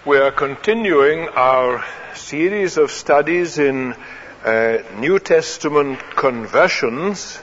We are continuing our series of studies in New Testament conversions,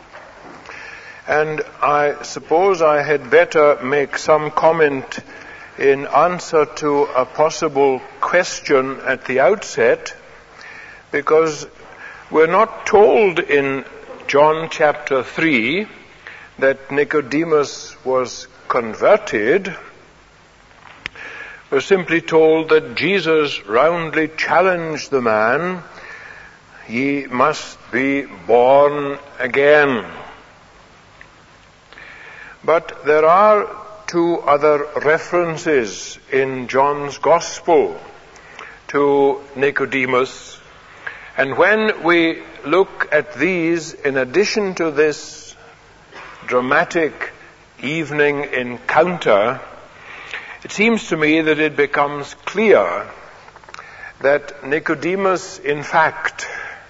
and I suppose I had better make some comment in answer to a possible question at the outset, because we're not told in John chapter 3 that Nicodemus was converted. We're simply told that Jesus roundly challenged the man, "Ye must be born again." But there are two other references in John's Gospel to Nicodemus, and when we look at these in addition to this dramatic evening encounter, it seems to me that it becomes clear that Nicodemus, in fact,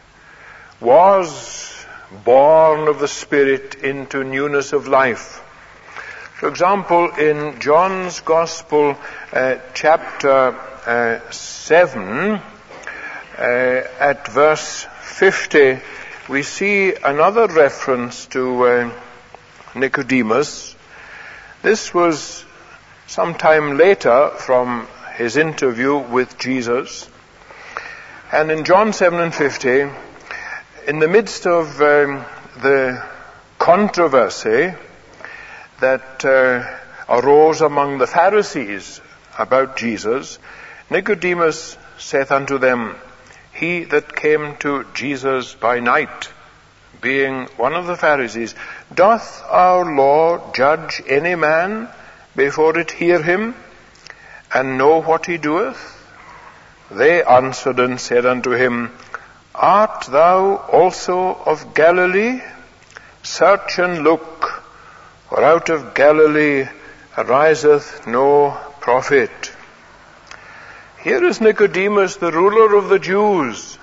was born of the Spirit into newness of life. For example, in John's Gospel, chapter 7, at verse 50, we see another reference to Nicodemus. This was sometime later from his interview with Jesus. And in John 7 and 50, in the midst of the controversy that arose among the Pharisees about Jesus, Nicodemus saith unto them, he that came to Jesus by night, being one of the Pharisees, doth our law judge any man before it hear him, and know what he doeth? They answered and said unto him, Art thou also of Galilee? Search and look, for out of Galilee ariseth no prophet. Here is Nicodemus, the ruler of the Jews,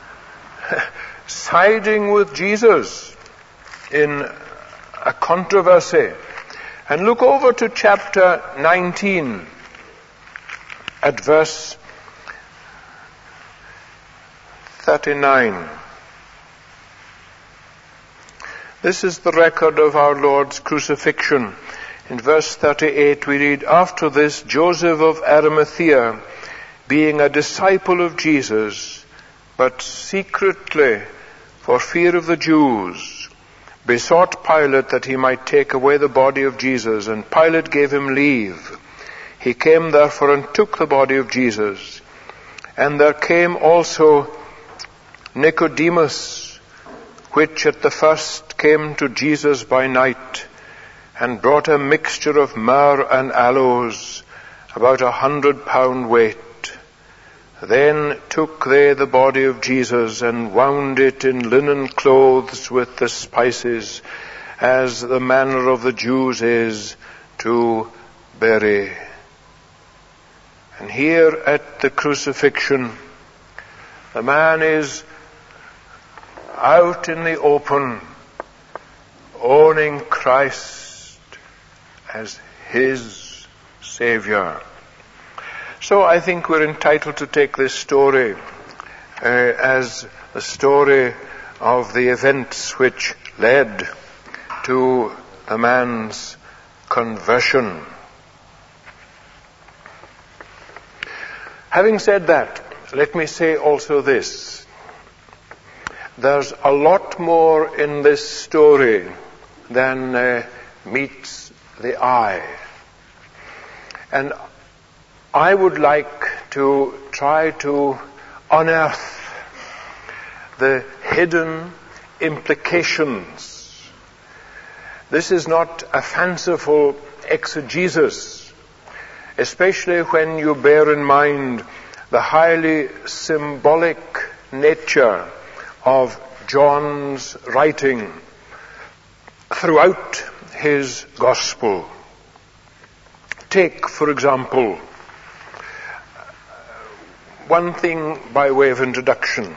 siding with Jesus in a controversy. And look over to chapter 19 at verse 39. This is the record of our Lord's crucifixion. In verse 38 we read, After this, Joseph of Arimathea, being a disciple of Jesus, but secretly for fear of the Jews, besought Pilate that he might take away the body of Jesus, and Pilate gave him leave. He came therefore and took the body of Jesus. And there came also Nicodemus, which at the first came to Jesus by night, and brought a mixture of myrrh and aloes, about 100 pound weight. Then took they the body of Jesus, and wound it in linen clothes with the spices, as the manner of the Jews is to bury. And here at the crucifixion, the man is out in the open, owning Christ as his Savior. So I think we're entitled to take this story as the story of the events which led to the man's conversion. Having said that, let me say also this. There's a lot more in this story than meets the eye. And I would like to try to unearth the hidden implications. This is not a fanciful exegesis, especially when you bear in mind the highly symbolic nature of John's writing throughout his gospel. Take, for example, one thing by way of introduction.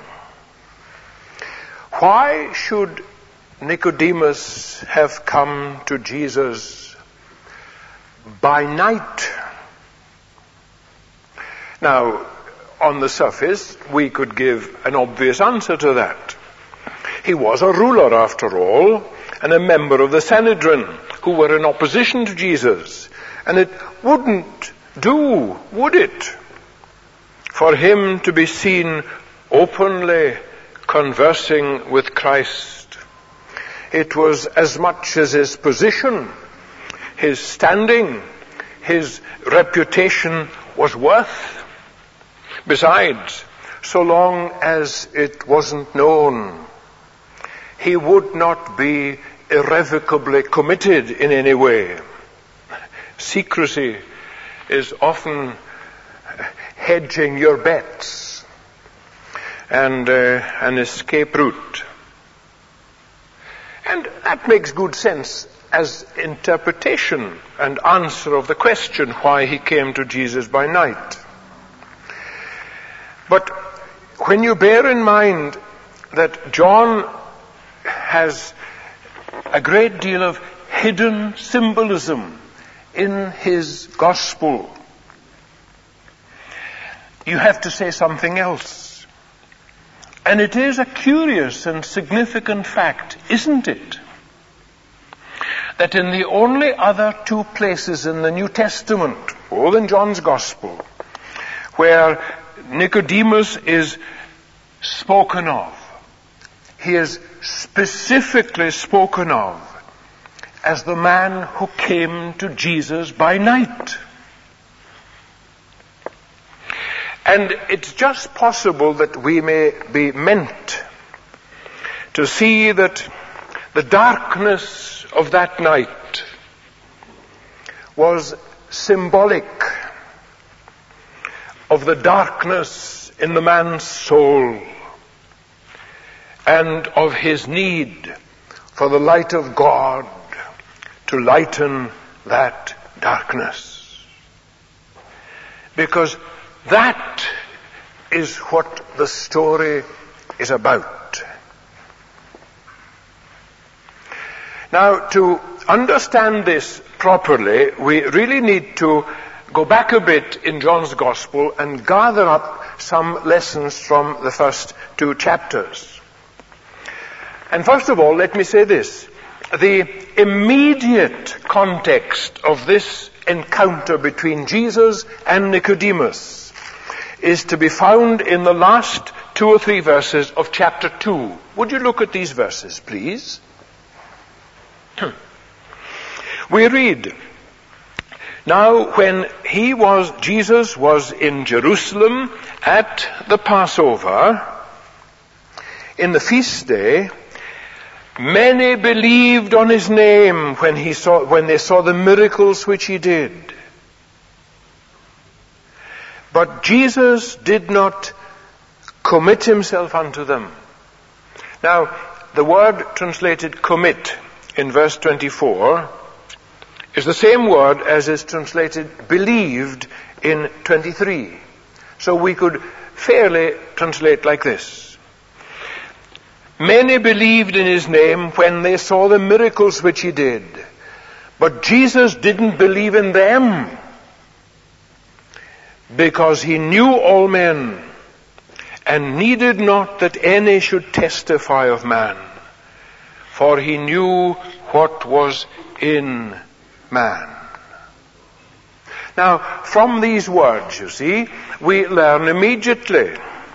Why should Nicodemus have come to Jesus by night? Now, on the surface, we could give an obvious answer to that. He was a ruler, after all, and a member of the Sanhedrin, who were in opposition to Jesus. And it wouldn't do, would it, for him to be seen openly conversing with Christ. It was as much as his position, his standing, his reputation was worth. Besides, so long as it wasn't known, he would not be irrevocably committed in any way. Secrecy is often hedging your bets and an escape route. And that makes good sense as interpretation and answer of the question why he came to Jesus by night. But when you bear in mind that John has a great deal of hidden symbolism in his gospel, you have to say something else. And it is a curious and significant fact, isn't it, that in the only other two places in the New Testament, other than John's gospel, where Nicodemus is spoken of, he is specifically spoken of as the man who came to Jesus by night. And it's just possible that we may be meant to see that the darkness of that night was symbolic of the darkness in the man's soul and of his need for the light of God to lighten that darkness. Because that is what the story is about. Now, to understand this properly, we really need to go back a bit in John's Gospel and gather up some lessons from the first two chapters. And first of all, let me say this. The immediate context of this encounter between Jesus and Nicodemus is to be found in the last 2 or 3 verses of chapter 2. Would you look at these verses, please? We read, "Now when Jesus was in Jerusalem at the Passover, in the feast day, many believed on his name when they saw the miracles which he did. But Jesus did not commit himself unto them." Now, the word translated commit in verse 24 is the same word as is translated believed in 23. So we could fairly translate like this. Many believed in his name when they saw the miracles which he did. But Jesus didn't believe in them because he knew all men and needed not that any should testify of man, for he knew what was in man. Now, from these words, you see, we learn immediately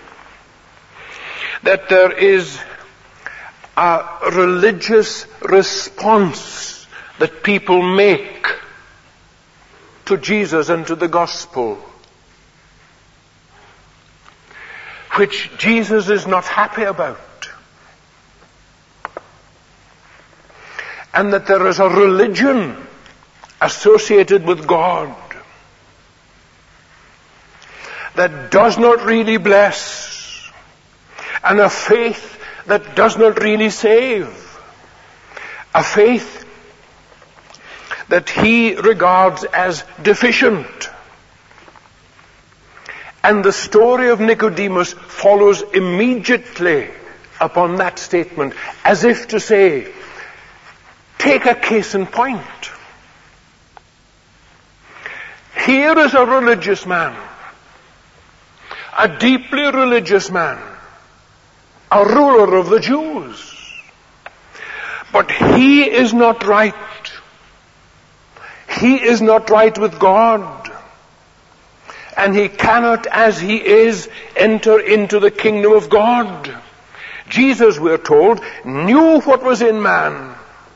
that there is a religious response that people make to Jesus and to the gospel, which Jesus is not happy about. And that there is a religion associated with God that does not really bless, and a faith that does not really save, a faith that he regards as deficient. And the story of Nicodemus follows immediately upon that statement, as if to say, take a case in point. Here is a religious man a deeply religious man, a ruler of the Jews. But he is not right. He is not right with God. And he cannot, as he is, enter into the kingdom of God. Jesus, we're told, knew what was in man.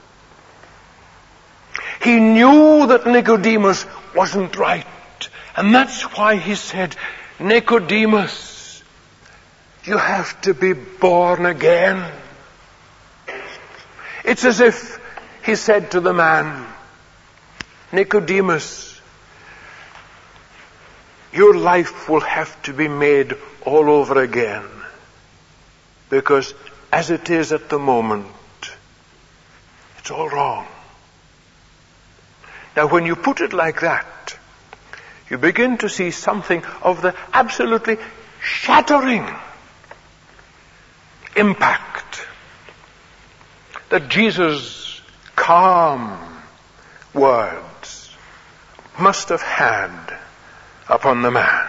He knew that Nicodemus wasn't right. And that's why he said, Nicodemus, you have to be born again. It's as if he said to the man, Nicodemus, your life will have to be made all over again. Because as it is at the moment, it's all wrong. Now when you put it like that, you begin to see something of the absolutely shattering impact that Jesus' calm words must have had upon the man.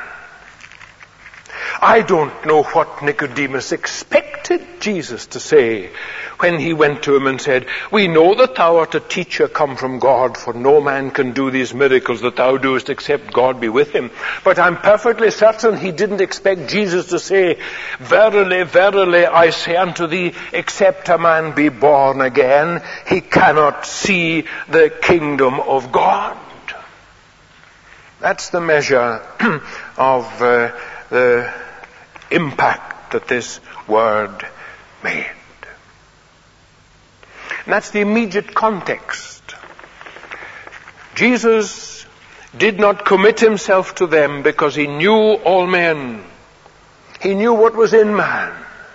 I don't know what Nicodemus expected Jesus to say when he went to him and said, we know that thou art a teacher come from God, for no man can do these miracles that thou doest except God be with him. But I'm perfectly certain he didn't expect Jesus to say, verily, verily, I say unto thee, except a man be born again, he cannot see the kingdom of God. That's the measure of the impact that this word made. And that's the immediate context. Jesus did not commit himself to them because he knew all men. He knew what was in man.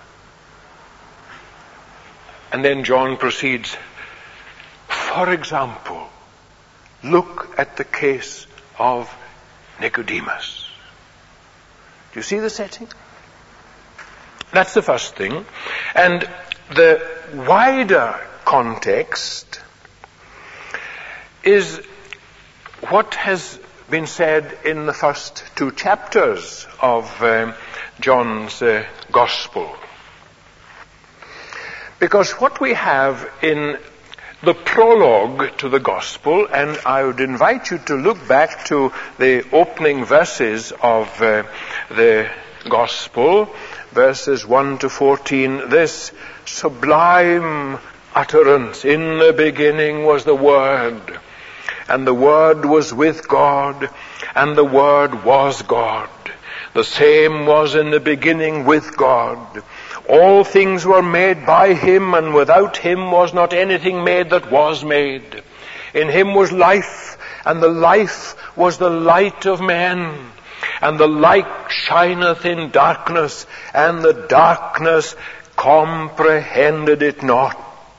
And then John proceeds, for example, look at the case of Nicodemus. Do you see the setting? That's the first thing. And the wider context is what has been said in the first 2 chapters of John's Gospel. Because what we have in the prologue to the Gospel, and I would invite you to look back to the opening verses of the Gospel, verses 1 to 14, this sublime utterance, in the beginning was the Word, and the Word was with God, and the Word was God. The same was in the beginning with God. All things were made by him, and without him was not anything made that was made. In him was life, and the life was the light of men. And the light shineth in darkness, and the darkness comprehended it not.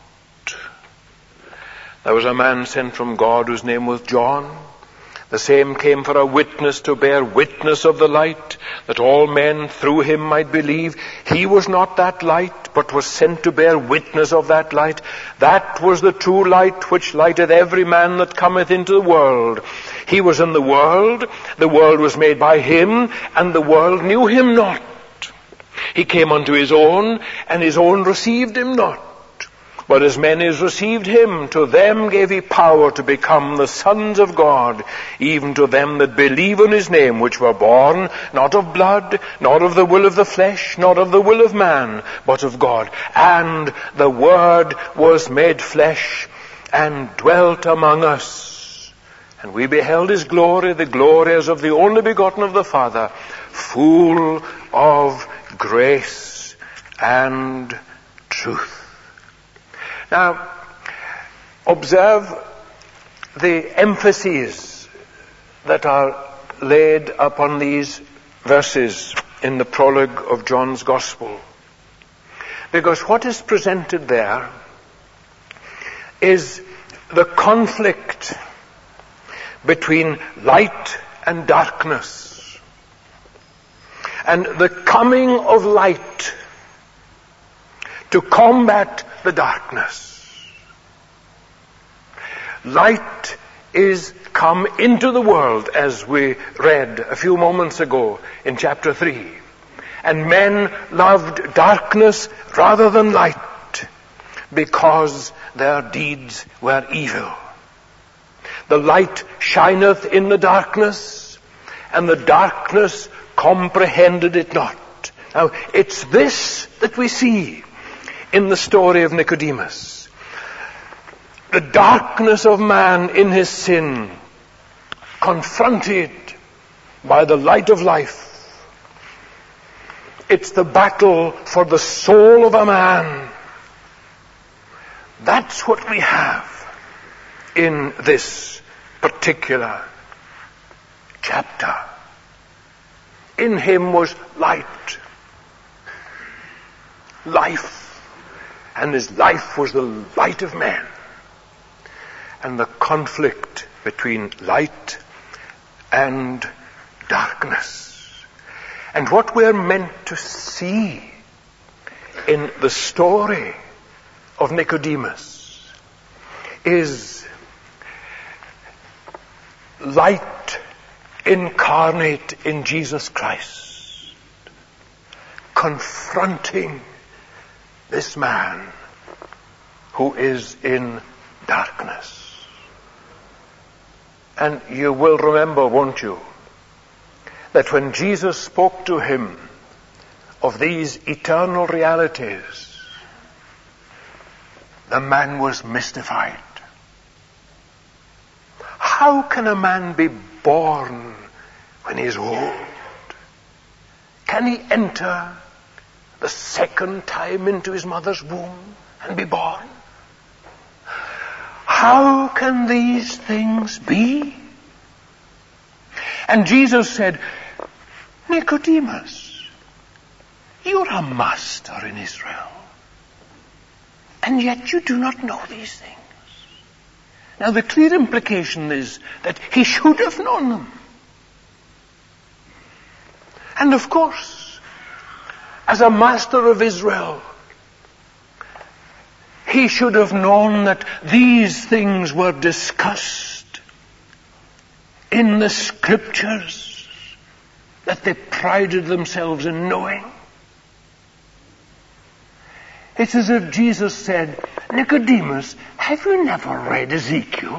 There was a man sent from God whose name was John. The same came for a witness to bear witness of the light, that all men through him might believe. He was not that light, but was sent to bear witness of that light. That was the true light which lighteth every man that cometh into the world. He was in the world was made by him, and the world knew him not. He came unto his own, and his own received him not. But as many as received him, to them gave he power to become the sons of God, even to them that believe on his name, which were born not of blood, not of the will of the flesh, not of the will of man, but of God. And the Word was made flesh, and dwelt among us. And we beheld his glory, the glory as of the only begotten of the Father, full of grace and truth. Now, observe the emphases that are laid upon these verses in the prologue of John's Gospel. Because what is presented there is the conflict between light and darkness, and the coming of light to combat the darkness. Light is come into the world, as we read a few moments ago in chapter 3. And men loved darkness rather than light, because their deeds were evil. The light shineth in the darkness, and the darkness comprehended it not. Now, it's this that we see in the story of Nicodemus. The darkness of man in his sin, confronted by the light of life. It's the battle for the soul of a man. That's what we have in this particular chapter. In him was light, life, and his life was the light of men. And the conflict between light and darkness. And what we're meant to see in the story of Nicodemus is light incarnate in Jesus Christ, confronting this man who is in darkness. And you will remember, won't you, that when Jesus spoke to him of these eternal realities, the man was mystified. How can a man be born when he is old? Can he enter the second time into his mother's womb and be born? How can these things be? And Jesus said, Nicodemus, you're a master in Israel, and yet you do not know these things. Now the clear implication is that he should have known them. And of course, as a master of Israel, he should have known that these things were discussed in the scriptures that they prided themselves in knowing. It's as if Jesus said, Nicodemus, have you never read Ezekiel?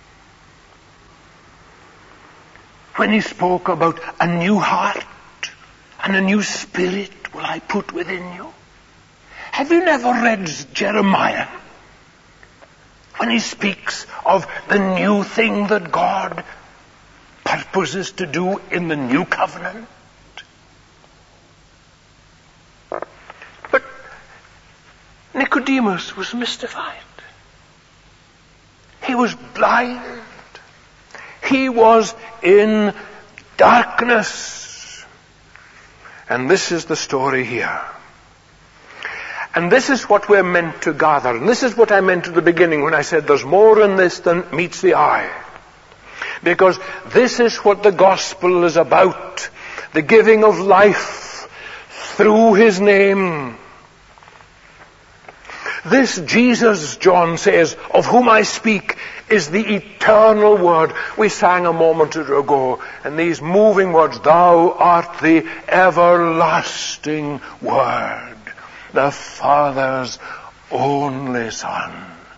When he spoke about a new heart and a new spirit will I put within you. Have you never read Jeremiah? When he speaks of the new thing that God purposes to do in the new covenant. But Nicodemus was mystified. He was blind. He was in darkness. And this is the story here. And this is what we're meant to gather. And this is what I meant at the beginning when I said there's more in this than meets the eye. Because this is what the gospel is about. The giving of life through his name. This Jesus, John says, of whom I speak, is the eternal word. We sang a moment ago, and these moving words, thou art the everlasting word, the Father's only Son.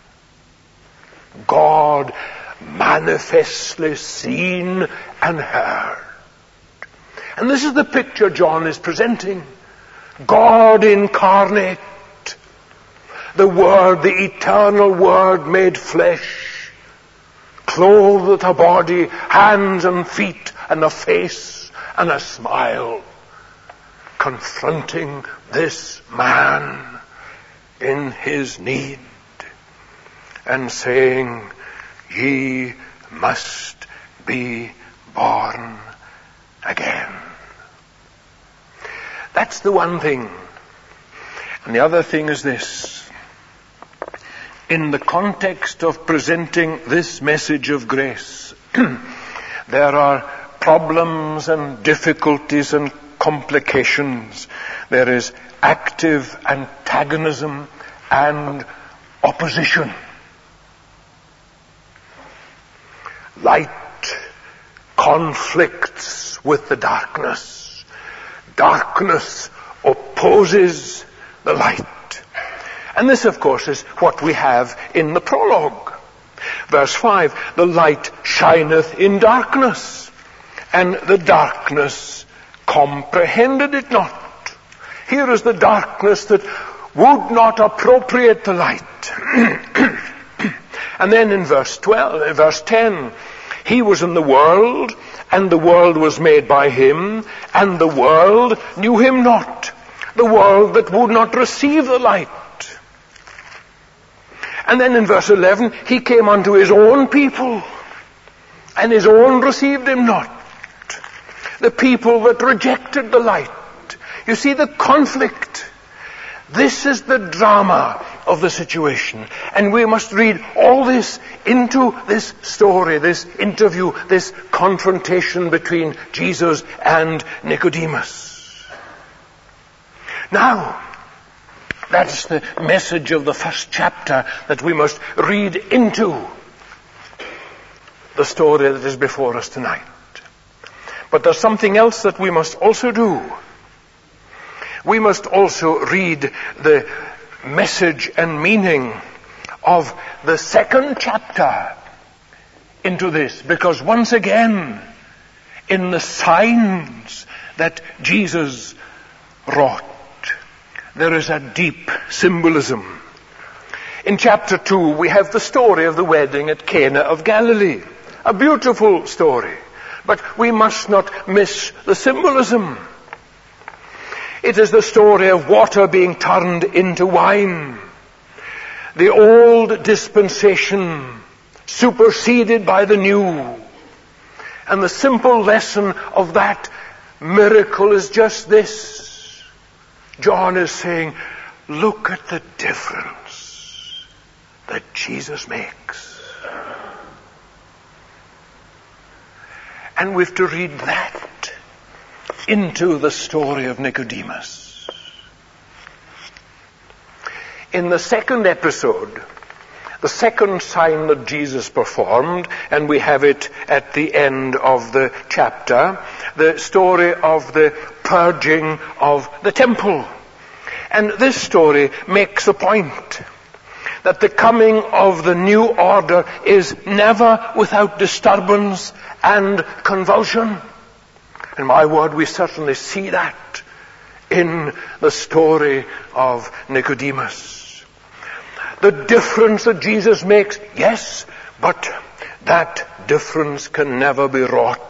God manifestly seen and heard. And this is the picture John is presenting. God incarnate. The Word, the eternal Word made flesh, clothed with a body, hands and feet, and a face and a smile, confronting this man in his need and saying, ye must be born again. That's the one thing. And the other thing is this. In the context of presenting this message of grace, there are problems and difficulties and complications. There is active antagonism and opposition. Light conflicts with the darkness. darkness opposes the light. And this, of course, is what we have in the prologue. Verse 5, the light shineth in darkness, and the darkness comprehended it not. Here is the darkness that would not appropriate the light. And then in verse 10, he was in the world, and the world was made by him, and the world knew him not. The world that would not receive the light. And then in verse 11, he came unto his own people, and his own received him not. The people that rejected the light. You see the conflict. This is the drama of the situation. And we must read all this into this story, this interview, this confrontation between Jesus and Nicodemus. Now, that's the message of the first chapter that we must read into the story that is before us tonight. But there's something else that we must also do. We must also read the message and meaning of the second chapter into this, because once again, in the signs that Jesus wrought, there is a deep symbolism. In chapter 2, we have the story of the wedding at Cana of Galilee. A beautiful story. But we must not miss the symbolism. It is the story of water being turned into wine. The old dispensation superseded by the new. And the simple lesson of that miracle is just this. John is saying, look at the difference that Jesus makes. And we have to read that into the story of Nicodemus. In the second episode, the second sign that Jesus performed, and we have it at the end of the chapter, the story of the purging of the temple. And this story makes a point that the coming of the new order is never without disturbance and convulsion. And my word, we certainly see that in the story of Nicodemus. The difference that Jesus makes, yes, but that difference can never be wrought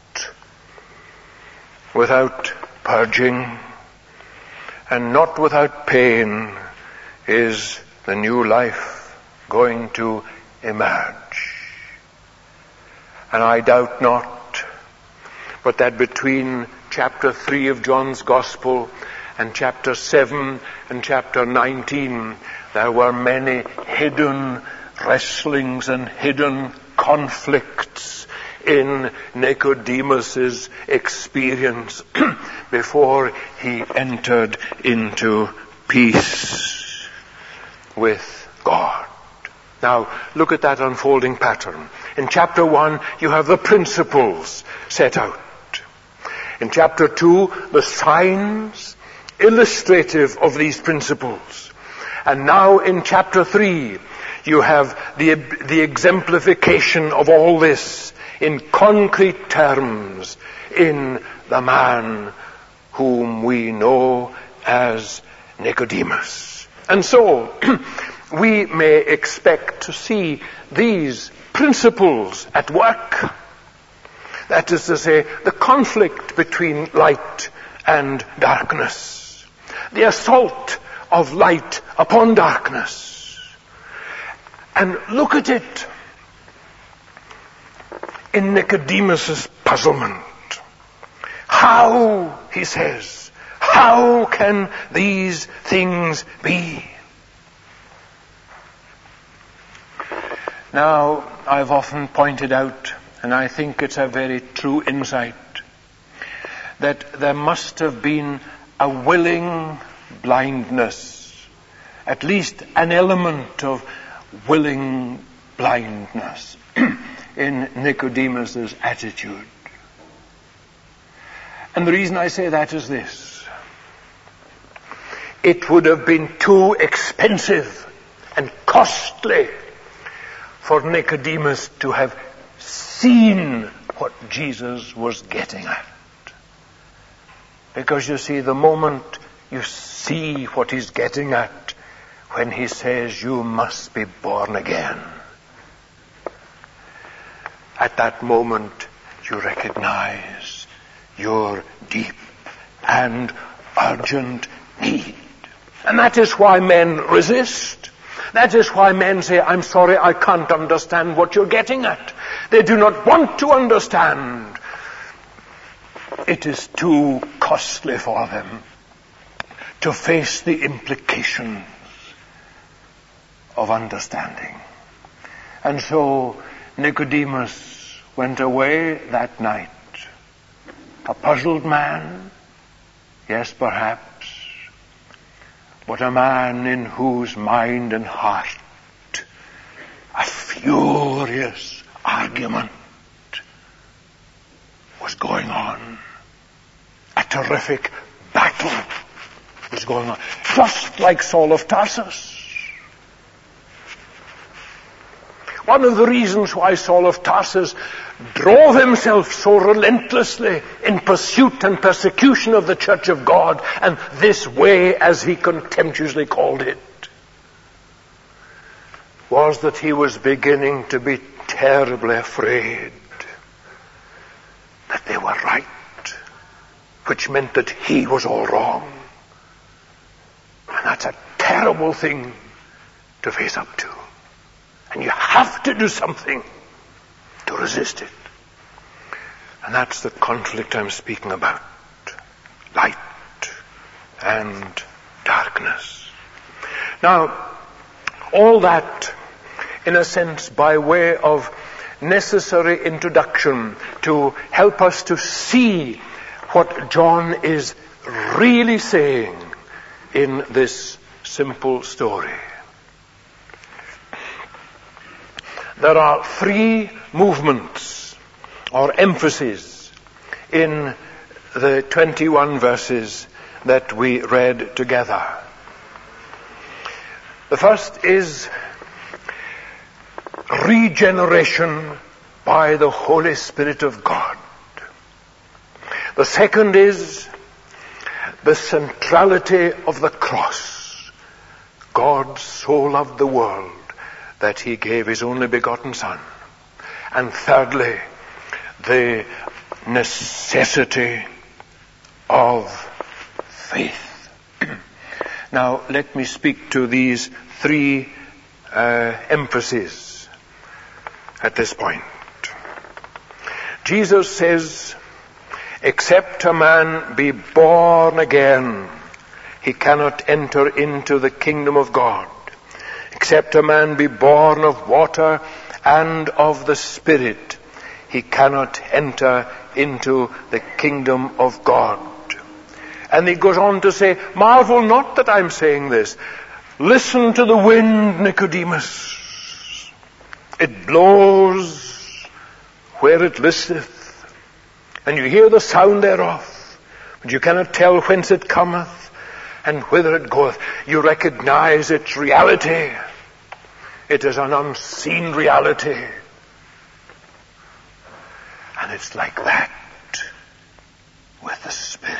without purging, and not without pain is the new life going to emerge. And I doubt not but that between chapter 3 of John's Gospel and chapter 7 and chapter 19, there were many hidden wrestlings and hidden conflicts in Nicodemus's experience before he entered into peace with God. Now, look at that unfolding pattern. In chapter 1, you have the principles set out. In chapter 2, the signs illustrative of these principles. And now in chapter 3, you have the exemplification of all this in concrete terms in the man whom we know as Nicodemus. And so, we may expect to see these principles at work. That is to say, the conflict between light and darkness. The assault of light upon darkness. And look at it in Nicodemus's puzzlement. How, he says, how can these things be? Now, I've often pointed out, and I think it's a very true insight, that there must have been a willing blindness, at least an element of willing blindness in Nicodemus's attitude. And the reason I say that is this. It would have been too expensive and costly for Nicodemus to have seen what Jesus was getting at. Because you see, the moment you see what he's getting at when he says you must be born again, at that moment you recognize your deep and urgent need. And that is why men resist. That is why men say, I'm sorry, I can't understand what you're getting at. They do not want to understand. It is too costly for them to face the implications of understanding. And so Nicodemus went away that night, a puzzled man, yes, perhaps, but a man in whose mind and heart a furious argument was going on. A terrific battle was going on, just like Saul of Tarsus. One of the reasons why Saul of Tarsus drove himself so relentlessly in pursuit and persecution of the church of God, and this way, as he contemptuously called it, was that he was beginning to be terribly afraid that they were right, which meant that he was all wrong. And that's a terrible thing to face up to. And you have to do something to resist it. And that's the conflict I'm speaking about. Light and darkness. Now, all that, in a sense, by way of necessary introduction to help us to see what John is really saying in this simple story. There are three movements or emphases in the 21 verses that we read together. The first is regeneration by the Holy Spirit of God. The second is the centrality of the cross. God so loved the world that he gave his only begotten Son. And thirdly, the necessity of faith. Now, let me speak to these three emphases at this point. Jesus says, except a man be born again, he cannot enter into the kingdom of God. Except a man be born of water and of the Spirit, he cannot enter into the kingdom of God. And he goes on to say, marvel not that I'm saying this. Listen to the wind, Nicodemus. It blows where it listeth, and you hear the sound thereof, but you cannot tell whence it cometh and whither it goeth. You recognize its reality. It is an unseen reality. And it's like that with the Spirit.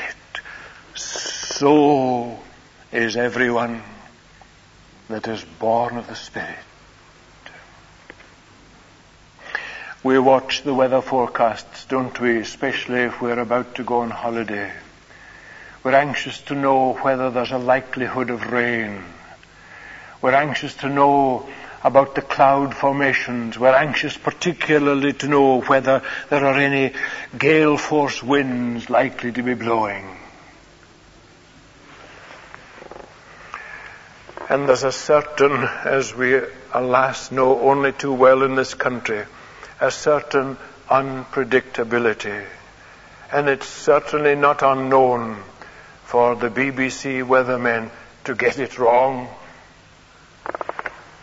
So is everyone that is born of the Spirit. We watch the weather forecasts, don't we? Especially if we're about to go on holiday. We're anxious to know whether there's a likelihood of rain. We're anxious to know about the cloud formations. We're anxious particularly to know whether there are any gale force winds likely to be blowing. And there's a certain, as we alas know only too well in this country, a certain unpredictability. And it's certainly not unknown for the BBC weathermen to get it wrong.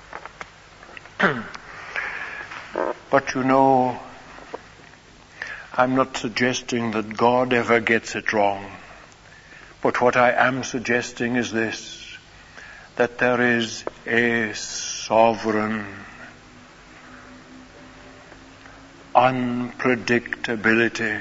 But you know, I'm not suggesting that God ever gets it wrong. But what I am suggesting is this, that there is a sovereign unpredictability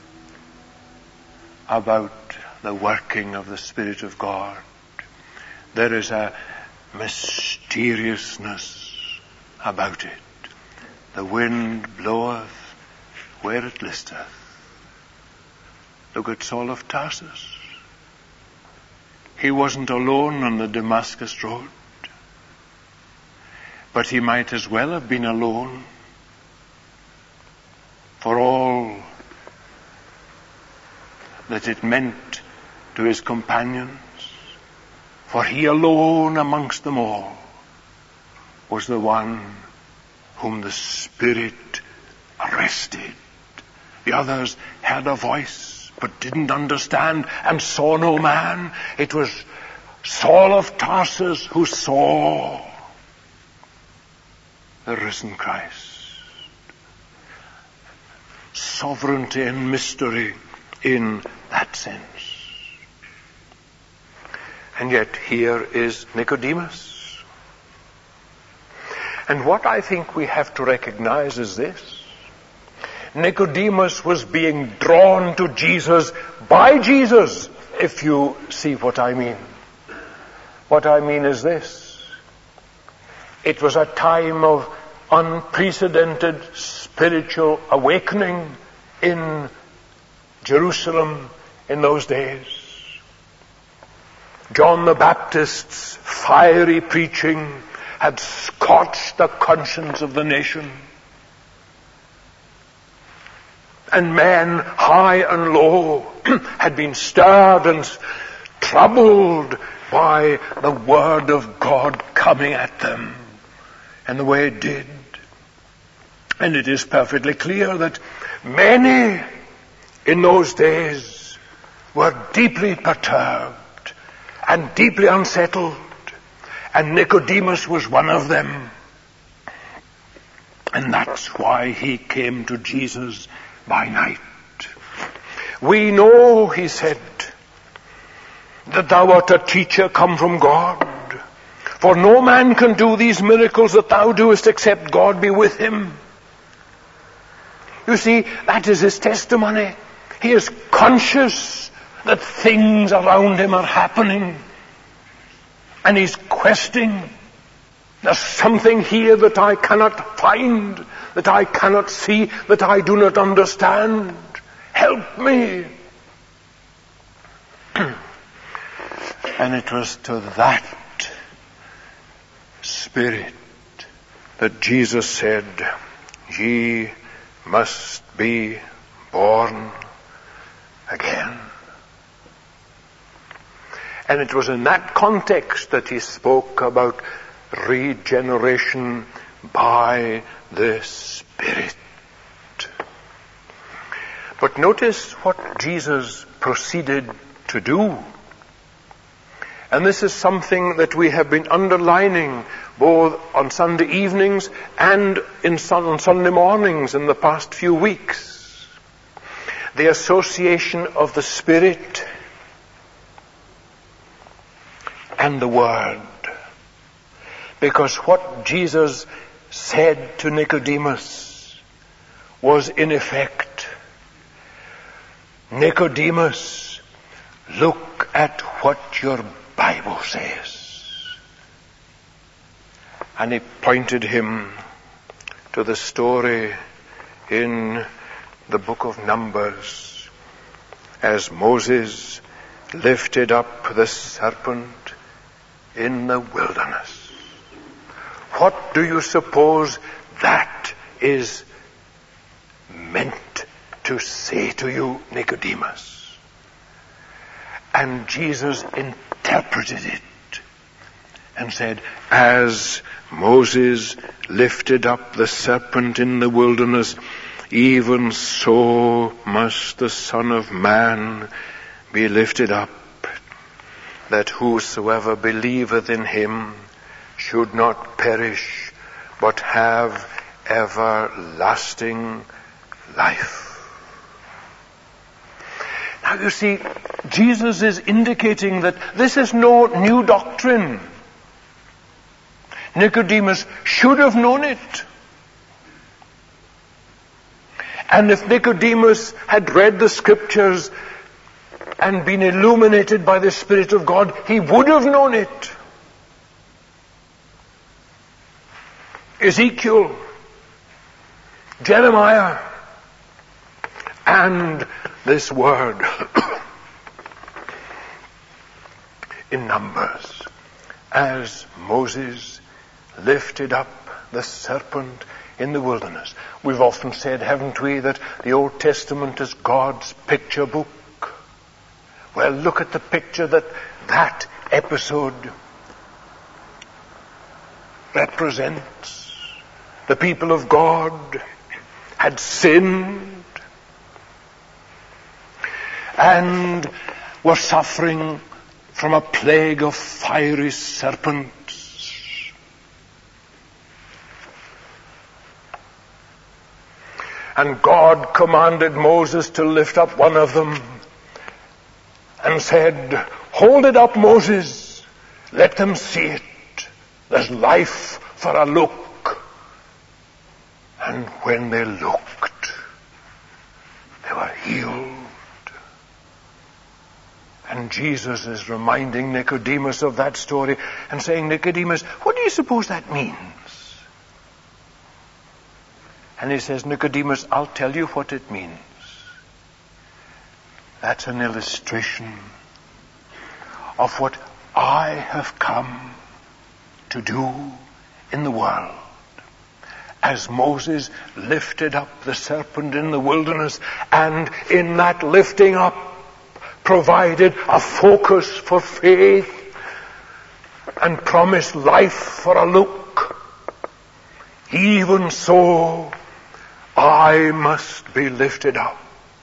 about the working of the Spirit of God. There is a mysteriousness about it. The wind bloweth where it listeth. Look at Saul of Tarsus. He wasn't alone on the Damascus road, but he might as well have been alone, for all that it meant to his companions. For he alone amongst them all was the one whom the Spirit arrested. The others had a voice but didn't understand and saw no man. It was Saul of Tarsus who saw the risen Christ. Sovereignty and mystery in that sense. And yet here is Nicodemus. And what I think we have to recognize is this. Nicodemus was being drawn to Jesus by Jesus, if you see what I mean. What I mean is this. It was a time of unprecedented spiritual awakening in Jerusalem in those days. John the Baptist's fiery preaching had scorched the conscience of the nation. And men high and low had been stirred and troubled by the Word of God coming at them in the way it did. And it is perfectly clear that many in those days were deeply perturbed and deeply unsettled, and Nicodemus was one of them. And that's why he came to Jesus by night. We know, he said, that thou art a teacher come from God. For no man can do these miracles that thou doest except God be with him. You see, that is his testimony. He is conscious that things around him are happening. And he's questioning. There's something here that I cannot find, that I cannot see, that I do not understand. Help me. And it was to that spirit that Jesus said, ye must be born again. And it was in that context that he spoke about regeneration by the Spirit. But notice what Jesus proceeded to do. And this is something that we have been underlining both on Sunday evenings and on Sunday mornings in the past few weeks. The association of the Spirit and the Word. Because what Jesus said to Nicodemus was in effect, Nicodemus, look at what your Bible says. And he pointed him to the story in the book of Numbers as Moses lifted up the serpent in the wilderness. What do you suppose that is meant to say to you, Nicodemus? And Jesus interpreted it and said, as Moses lifted up the serpent in the wilderness, even so must the Son of Man be lifted up, that whosoever believeth in him should not perish, but have everlasting life. Now you see, Jesus is indicating that this is no new doctrine. Nicodemus should have known it. And if Nicodemus had read the scriptures and been illuminated by the Spirit of God, he would have known it. Ezekiel, Jeremiah, and this word in Numbers, as Moses lifted up the serpent in the wilderness. We've often said, haven't we, that the Old Testament is God's picture book. Well, look at the picture that episode represents. The people of God had sinned and were suffering from a plague of fiery serpents. And God commanded Moses to lift up one of them and said, "Hold it up, Moses. Let them see it. There's life for a look." And when they looked, they were healed. And Jesus is reminding Nicodemus of that story and saying, "Nicodemus, what do you suppose that means?" And he says, "Nicodemus, I'll tell you what it means. That's an illustration of what I have come to do in the world. As Moses lifted up the serpent in the wilderness, and in that lifting up provided a focus for faith and promised life for a look, even so I must be lifted up,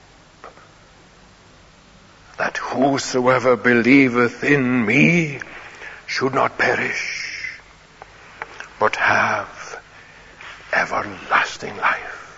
that whosoever believeth in me should not perish, but have everlasting life."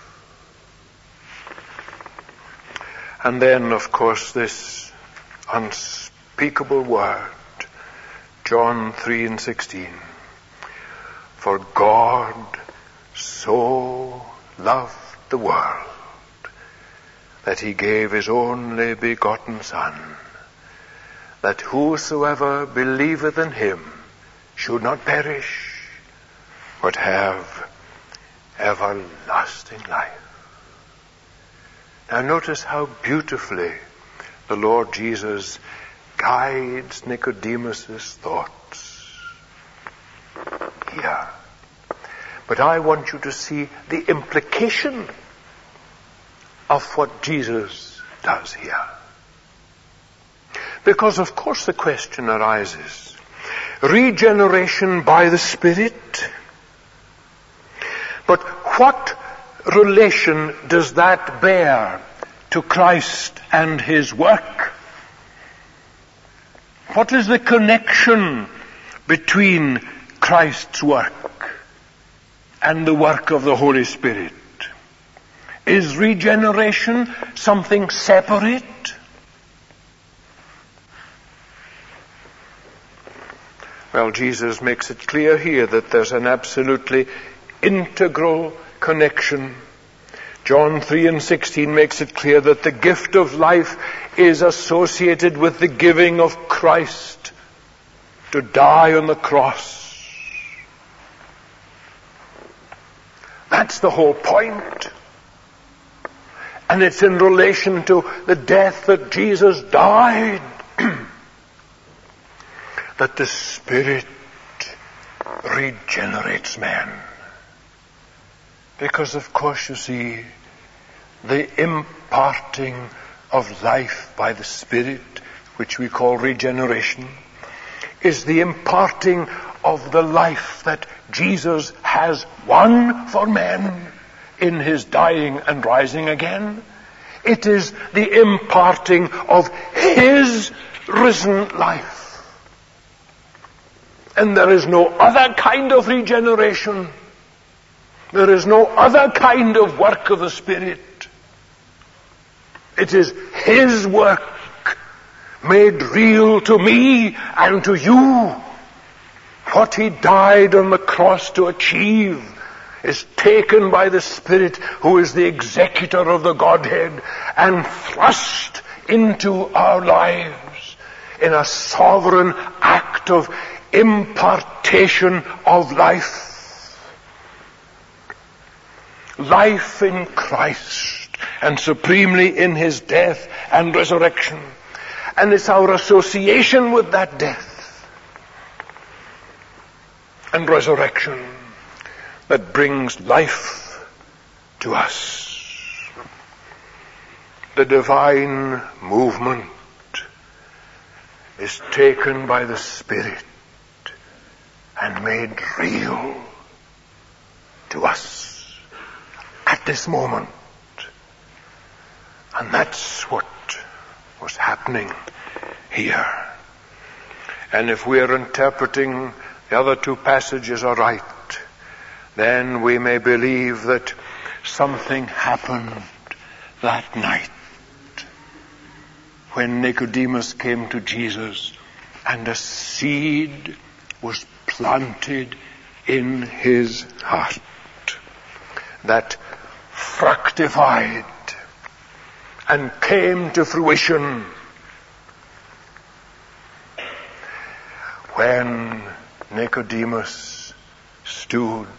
And then, of course, this unspeakable word, John 3:16. "For God so loved the world that he gave his only begotten Son, that whosoever believeth in him should not perish, but have everlasting life." Now notice how beautifully the Lord Jesus guides Nicodemus's thoughts here. But I want you to see the implication of what Jesus does here. Because of course the question arises, regeneration by the Spirit, but what relation does that bear to Christ and his work? What is the connection between Christ's work and the work of the Holy Spirit? Is regeneration something separate? Well, Jesus makes it clear here that there's an absolutely integral connection. John 3:16 makes it clear that the gift of life is associated with the giving of Christ to die on the cross. That's the whole point. And it's in relation to the death that Jesus died that the Spirit regenerates man. Because of course, you see, the imparting of life by the Spirit, which we call regeneration, is the imparting of the life that Jesus has won for men in his dying and rising again. It is the imparting of his risen life. And there is no other kind of regeneration. There is no other kind of work of the Spirit. It is his work made real to me and to you. What he died on the cross to achieve is taken by the Spirit, who is the executor of the Godhead, and thrust into our lives in a sovereign act of impartation of life. Life in Christ, and supremely in his death and resurrection. And it's our association with that death and resurrection that brings life to us. The divine movement is taken by the Spirit and made real to us at this moment. And that's what was happening here. And if we are interpreting the other two passages aright, then we may believe that something happened that night when Nicodemus came to Jesus and a seed was planted in his heart that fructified and came to fruition when Nicodemus stood.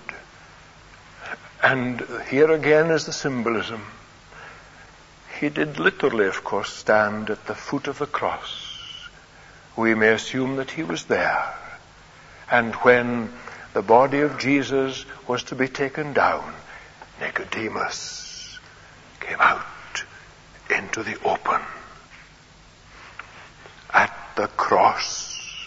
And here again is the symbolism. He did literally, of course, stand at the foot of the cross. We may assume that he was there. And when the body of Jesus was to be taken down, Nicodemus came out into the open. At the cross,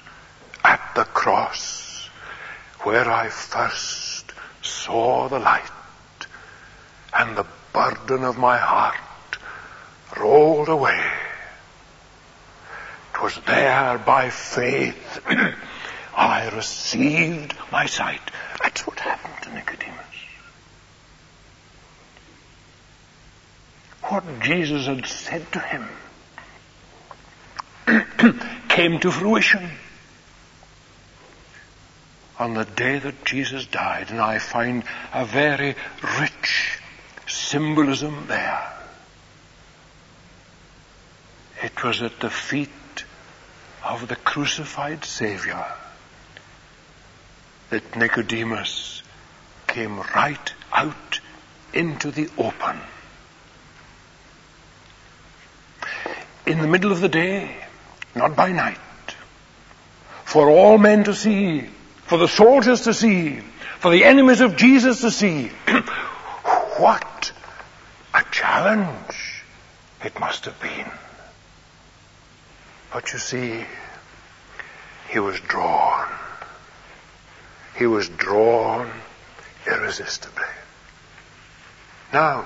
where I first saw the light, and the burden of my heart rolled away. It was there by faith I received my sight. That's what happened to Nicodemus. What Jesus had said to him came to fruition on the day that Jesus died, and I find a very rich symbolism there. It was at the feet of the crucified Savior that Nicodemus came right out into the open. In the middle of the day, not by night, for all men to see, for the soldiers to see, for the enemies of Jesus to see. What a challenge it must have been. But you see, he was drawn. He was drawn irresistibly. Now,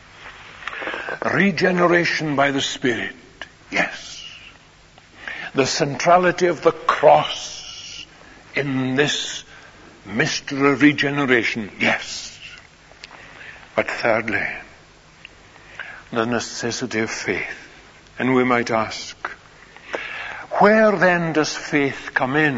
regeneration by the Spirit, yes. The centrality of the cross in this mystery of regeneration, yes. But thirdly, the necessity of faith. And we might ask, where then does faith come in?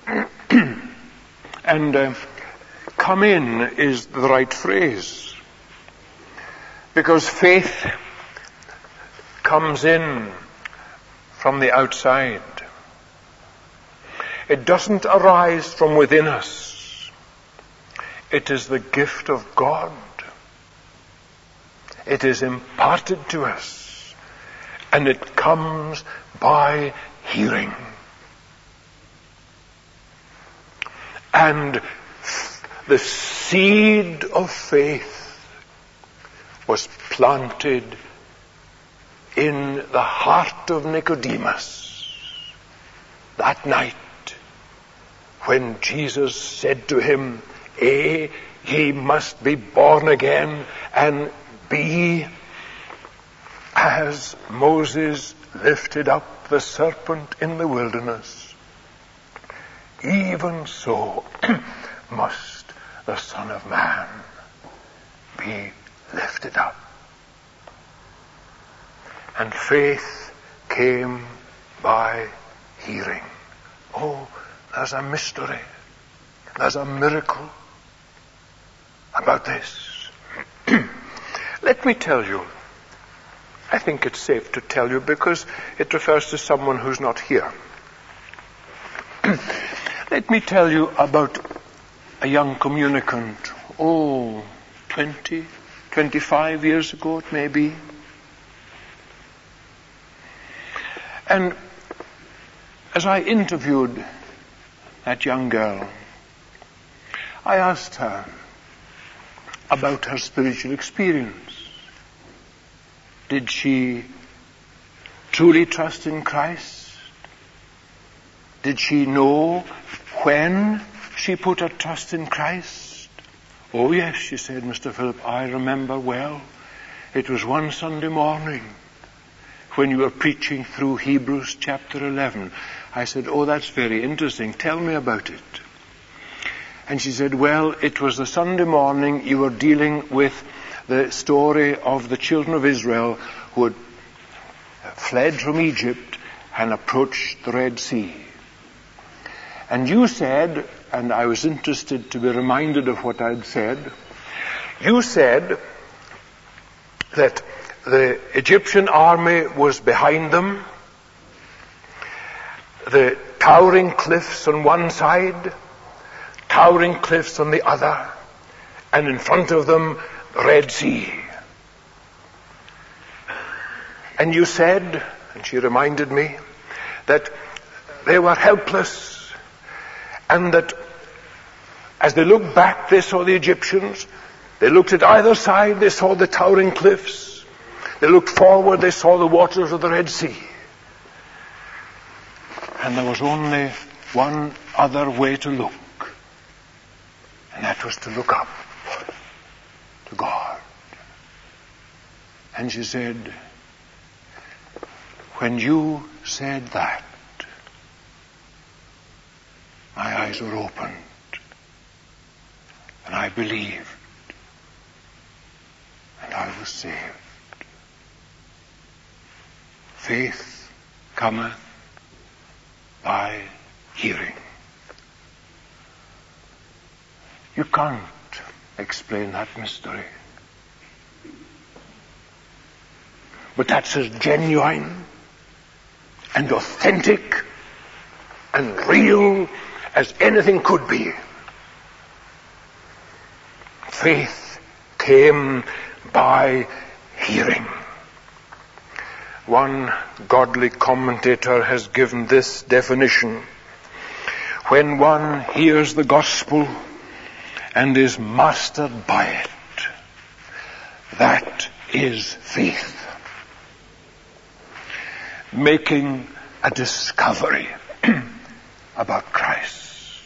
And come in is the right phrase. Because faith comes in from the outside. It doesn't arise from within us. It is the gift of God. It is imparted to us. And it comes by hearing. And the seed of faith was planted in the heart of Nicodemus that night when Jesus said to him, A, ye must be born again, and B, as Moses lifted up the serpent in the wilderness, even so must the Son of Man be lifted up. And faith came by hearing. Oh, there's a mystery. There's a miracle about this. Let me tell you. I think it's safe to tell you because it refers to someone who's not here. Let me tell you about a young communicant, 20, 25 years ago it may be. And as I interviewed that young girl, I asked her about her spiritual experience. Did she truly trust in Christ? Did she know when she put her trust in Christ? Oh yes, she said, Mr. Philip, I remember well. It was one Sunday morning when you were preaching through Hebrews chapter 11. I said, oh, that's very interesting. Tell me about it. And she said, well, it was the Sunday morning you were dealing with the story of the children of Israel who had fled from Egypt and approached the Red Sea. And you said, and I was interested to be reminded of what I'd said, you said that the Egyptian army was behind them, the towering cliffs on one side, towering cliffs on the other, and in front of them, the Red Sea. And you said, and she reminded me, that they were helpless, and that as they looked back, they saw the Egyptians. They looked at either side, they saw the towering cliffs. They looked forward, they saw the waters of the Red Sea. And there was only one other way to look, and that was to look up to God. And she said, when you said that, my eyes were opened, and I believed, and I was saved. Faith cometh by hearing. You can't explain that mystery. But that's as genuine and authentic and real as anything could be. Faith came by hearing. One godly commentator has given this definition. When one hears the gospel and is mastered by it, that is faith. Making a discovery about Christ.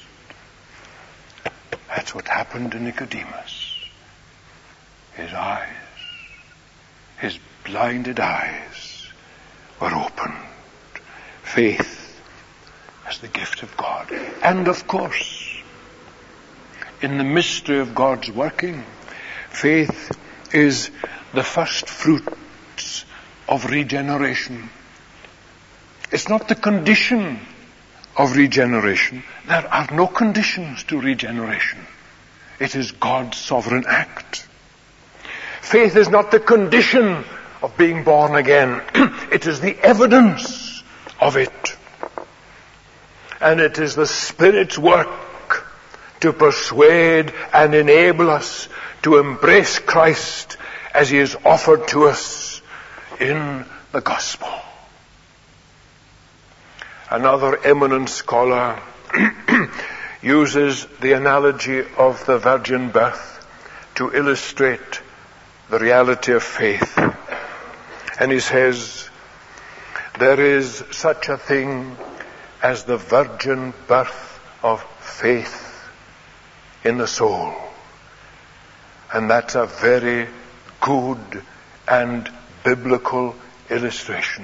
That's what happened to Nicodemus. His eyes, his blinded eyes were opened. Faith as the gift of God. And of course, in the mystery of God's working, faith is the first fruits of regeneration. It's not the condition of regeneration. There are no conditions to regeneration. It is God's sovereign act. Faith is not the condition of being born again. It is the evidence of it. And it is the Spirit's work to persuade and enable us to embrace Christ as He is offered to us in the gospel. Another eminent scholar uses the analogy of the virgin birth to illustrate the reality of faith. And he says, there is such a thing as the virgin birth of faith in the soul. And that's a very good and biblical illustration.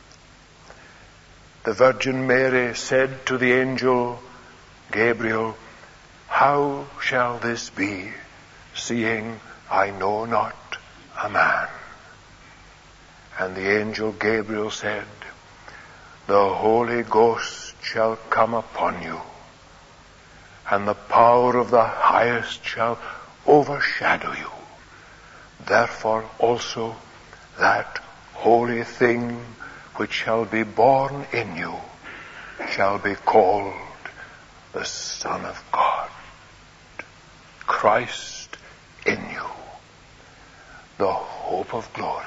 The Virgin Mary said to the angel Gabriel, how shall this be, seeing I know not a man? And the angel Gabriel said, the Holy Ghost shall come upon you, and the power of the Highest shall overshadow you. Therefore also that holy thing which shall be born in you shall be called the Son of God. Christ in you, the hope of glory.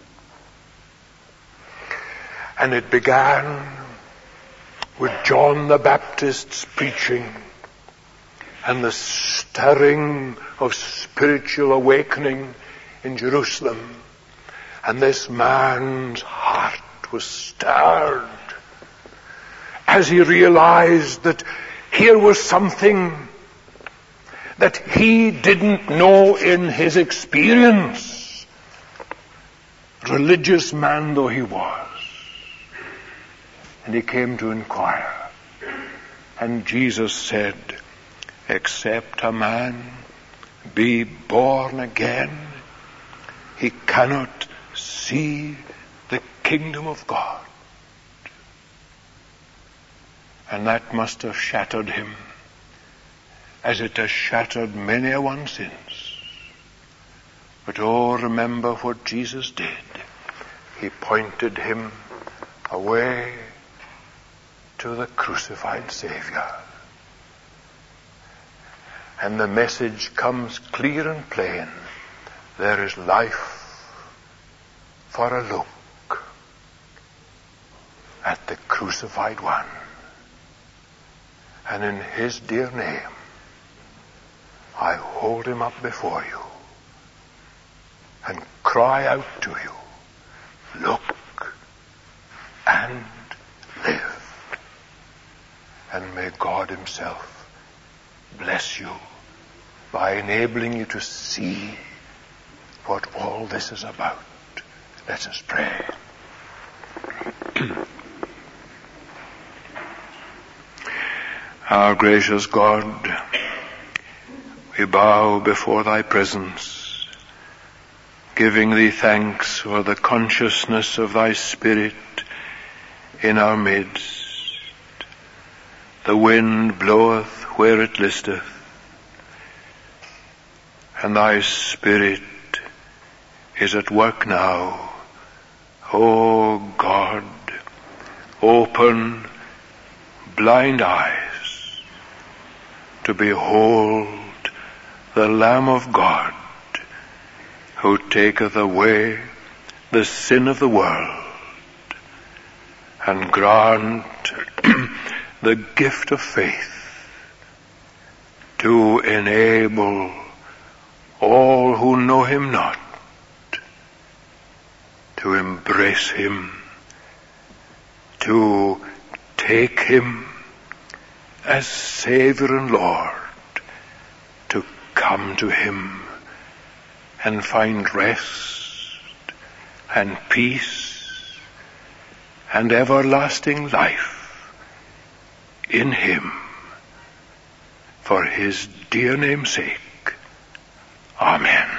And it began with John the Baptist's preaching and the stirring of spiritual awakening in Jerusalem. And this man's heart was stirred as he realized that here was something that he didn't know in his experience, religious man though he was. And he came to inquire. And Jesus said, except a man be born again, he cannot see the kingdom of God. And that must have shattered him, as it has shattered many a one since. But oh, remember what Jesus did. He pointed him away to the crucified Savior. And the message comes clear and plain. There is life for a look at the crucified one. And in his dear name, I hold him up before you and cry out to you, look and live. And may God himself bless you by enabling you to see what all this is about. Let us pray. Our gracious God, we bow before thy presence, giving thee thanks for the consciousness of thy Spirit in our midst. The wind bloweth where it listeth, and thy Spirit is at work now. O God, open blind eyes to behold the Lamb of God, who taketh away the sin of the world, and grant the gift of faith to enable all who know him not to embrace him, to take him as Savior and Lord, to come to him and find rest and peace and everlasting life in him, for his dear name's sake. Amen.